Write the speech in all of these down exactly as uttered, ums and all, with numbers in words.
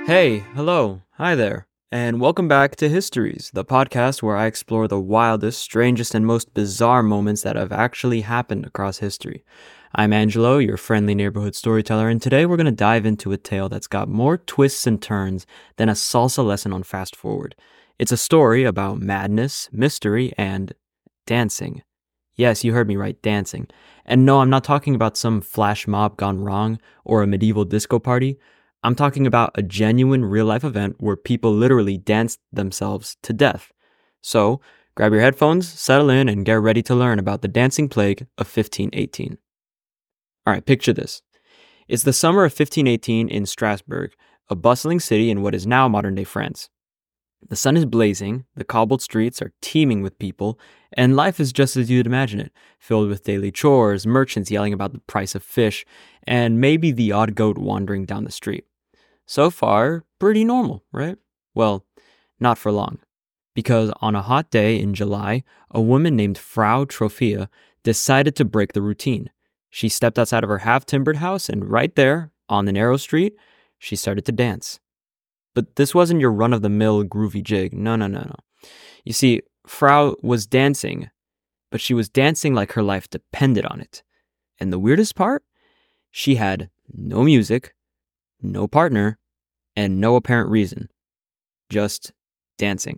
Hey, hello, hi there, and welcome back to Histories, the podcast where I explore the wildest, strangest, and most bizarre moments that have actually happened across history. I'm Angelo, your friendly neighborhood storyteller, and today we're going to dive into a tale that's got more twists and turns than a salsa lesson on Fast Forward. It's a story about madness, mystery, and dancing. Yes, you heard me right, dancing. And no, I'm not talking about some flash mob gone wrong or a medieval disco party. I'm talking about a genuine real life event where people literally danced themselves to death. So, grab your headphones, settle in, and get ready to learn about the dancing plague of fifteen eighteen. All right, picture this. It's the summer of fifteen eighteen in Strasbourg, a bustling city in what is now modern day France. The sun is blazing, the cobbled streets are teeming with people, and life is just as you'd imagine it, filled with daily chores, merchants yelling about the price of fish, and maybe the odd goat wandering down the street. So far, pretty normal, right? Well, not for long. Because on a hot day in July, a woman named Frau Trophea decided to break the routine. She stepped outside of her half-timbered house, and right there, on the narrow street, she started to dance. But this wasn't your run-of-the-mill groovy jig. No, no, no, no. You see, Frau was dancing, but she was dancing like her life depended on it. And the weirdest part? She had no music, no partner, and no apparent reason. Just dancing.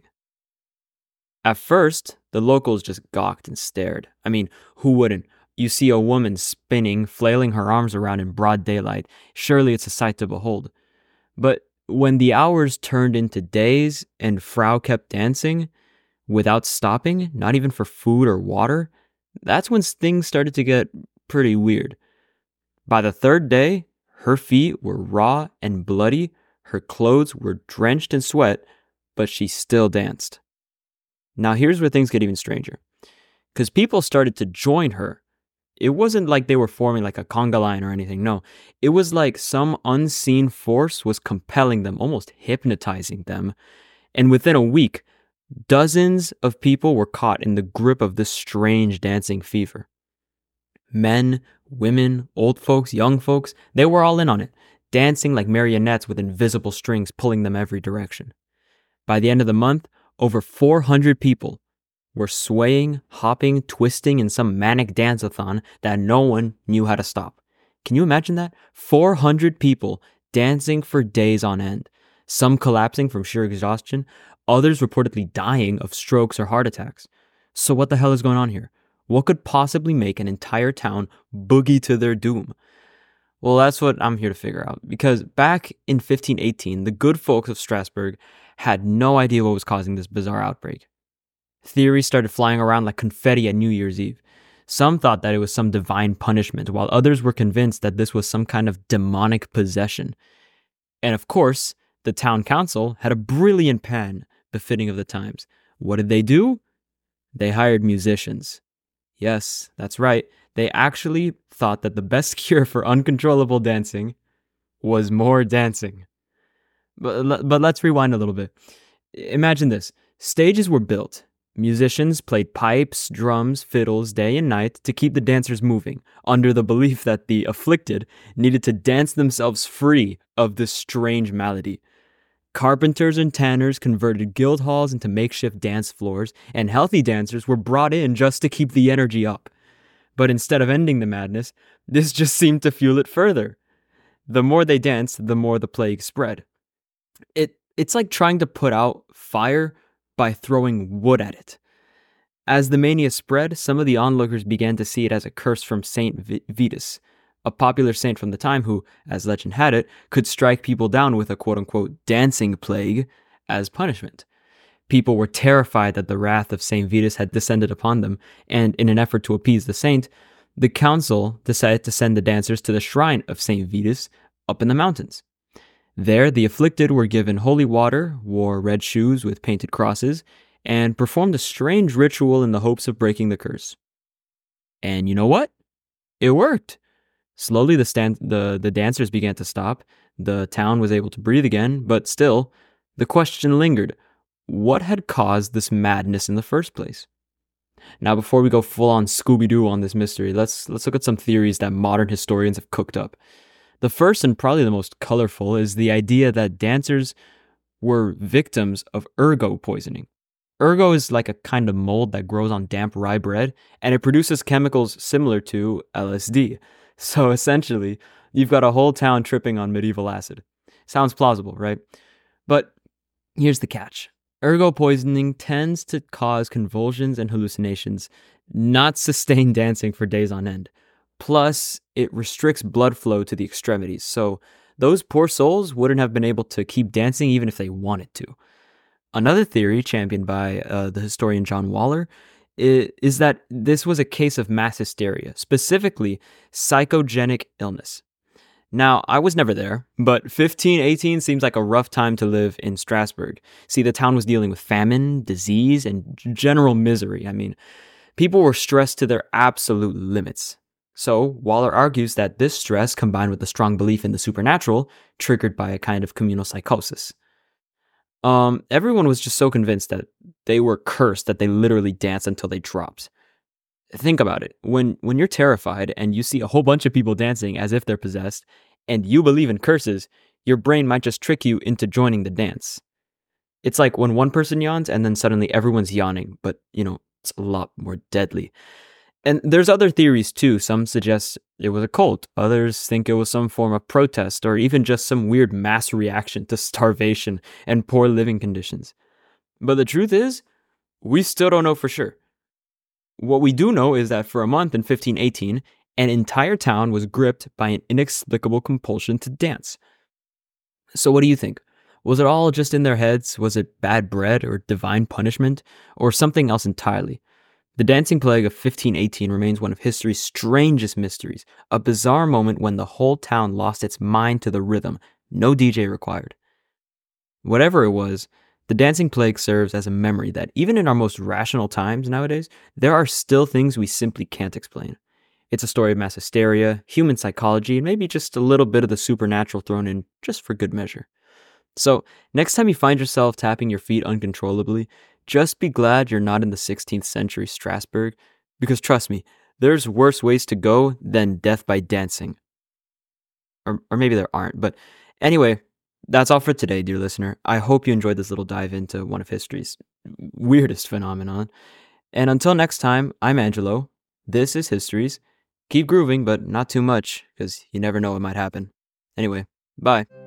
At first, the locals just gawked and stared. I mean, who wouldn't? You see a woman spinning, flailing her arms around in broad daylight. Surely it's a sight to behold. But when the hours turned into days and Frau kept dancing without stopping, not even for food or water, that's when things started to get pretty weird. By the third day, her feet were raw and bloody, her clothes were drenched in sweat, but she still danced. Now here's where things get even stranger. Because people started to join her. It wasn't like they were forming like a conga line or anything, no. It was like some unseen force was compelling them, almost hypnotizing them. And within a week, dozens of people were caught in the grip of this strange dancing fever. Men, women, old folks, young folks, they were all in on it, dancing like marionettes with invisible strings pulling them every direction. By the end of the month, over four hundred people were swaying, hopping, twisting in some manic dance-a-thon that no one knew how to stop. Can you imagine that? four hundred people dancing for days on end, some collapsing from sheer exhaustion, others reportedly dying of strokes or heart attacks. So what the hell is going on here? What could possibly make an entire town boogie to their doom? Well, that's what I'm here to figure out, because back in fifteen eighteen, the good folks of Strasbourg had no idea what was causing this bizarre outbreak. Theories started flying around like confetti at New Year's Eve. Some thought that it was some divine punishment, while others were convinced that this was some kind of demonic possession. And of course, the town council had a brilliant plan befitting of the times. What did they do? They hired musicians. Yes, that's right. They actually thought that the best cure for uncontrollable dancing was more dancing. But, but let's rewind a little bit. Imagine this. Stages were built. Musicians played pipes, drums, fiddles day and night to keep the dancers moving, under the belief that the afflicted needed to dance themselves free of this strange malady. Carpenters and tanners converted guild halls into makeshift dance floors, and healthy dancers were brought in just to keep the energy up. But instead of ending the madness, this just seemed to fuel it further. The more they danced, the more the plague spread. It it's like trying to put out fire by throwing wood at it. As the mania spread, some of the onlookers began to see it as a curse from Saint Vitus, a popular saint from the time who, as legend had it, could strike people down with a quote-unquote dancing plague as punishment. People were terrified that the wrath of Saint Vitus had descended upon them, and in an effort to appease the saint, the council decided to send the dancers to the shrine of Saint Vitus up in the mountains. There, the afflicted were given holy water, wore red shoes with painted crosses, and performed a strange ritual in the hopes of breaking the curse. And you know what? It worked. Slowly, the, stand- the, the dancers began to stop. The town was able to breathe again, but still, the question lingered. What had caused this madness in the first place? Now, before we go full-on Scooby-Doo on this mystery, let's let's look at some theories that modern historians have cooked up. The first and probably the most colorful is the idea that dancers were victims of ergot poisoning. Ergot is like a kind of mold that grows on damp rye bread, and it produces chemicals similar to L S D. So essentially, you've got a whole town tripping on medieval acid. Sounds plausible, right? But here's the catch. Ergot poisoning tends to cause convulsions and hallucinations, not sustain dancing for days on end. Plus, it restricts blood flow to the extremities, so those poor souls wouldn't have been able to keep dancing even if they wanted to. Another theory, championed by uh, the historian John Waller, i- is that this was a case of mass hysteria, specifically psychogenic illness. Now, I was never there, but fifteen eighteen seems like a rough time to live in Strasbourg. See, the town was dealing with famine, disease, and g- general misery. I mean, people were stressed to their absolute limits. So, Waller argues that this stress, combined with a strong belief in the supernatural, triggered by a kind of communal psychosis. Um, everyone was just so convinced that they were cursed that they literally danced until they dropped. Think about it. When when you're terrified and you see a whole bunch of people dancing as if they're possessed, and you believe in curses, your brain might just trick you into joining the dance. It's like when one person yawns and then suddenly everyone's yawning, but you know, it's a lot more deadly. And there's other theories too. Some suggest it was a cult. Others think it was some form of protest or even just some weird mass reaction to starvation and poor living conditions. But the truth is, we still don't know for sure. What we do know is that for a month in fifteen eighteen, an entire town was gripped by an inexplicable compulsion to dance. So what do you think? Was it all just in their heads? Was it bad bread or divine punishment or something else entirely? The dancing plague of fifteen eighteen remains one of history's strangest mysteries, a bizarre moment when the whole town lost its mind to the rhythm, no D J required. Whatever it was, the dancing plague serves as a memory that even in our most rational times nowadays, there are still things we simply can't explain. It's a story of mass hysteria, human psychology, and maybe just a little bit of the supernatural thrown in just for good measure. So, next time you find yourself tapping your feet uncontrollably, just be glad you're not in the sixteenth century Strasbourg, because trust me, there's worse ways to go than death by dancing. Or, or maybe there aren't, but anyway, that's all for today, dear listener. I hope you enjoyed this little dive into one of history's weirdest phenomenon. And until next time, I'm Angelo. This is Histories. Keep grooving, but not too much, because you never know what might happen. Anyway, bye.